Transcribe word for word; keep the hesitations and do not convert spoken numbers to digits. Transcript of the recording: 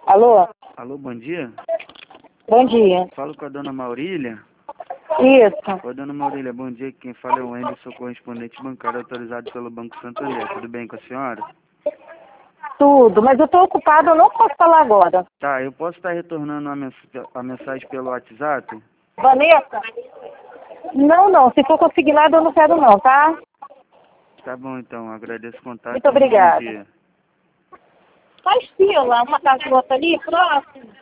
Alô? Alô, bom dia. Bom dia. Falo com a dona Maurília. Isso. Oi, dona Maurília, bom dia. Quem fala é o Wendel, sou correspondente bancário autorizado pelo Banco Santander. Tudo bem com a senhora? Tudo, mas eu tô ocupada, eu não posso falar agora. Tá, eu posso estar retornando a, mens a mensagem pelo WhatsApp? Vanessa? Não, não. Se for consignado, eu não quero não, tá? Tá bom, então. Agradeço o contato. Muito obrigada. Bom dia. Faz fila, uma casa outra ali, próximo.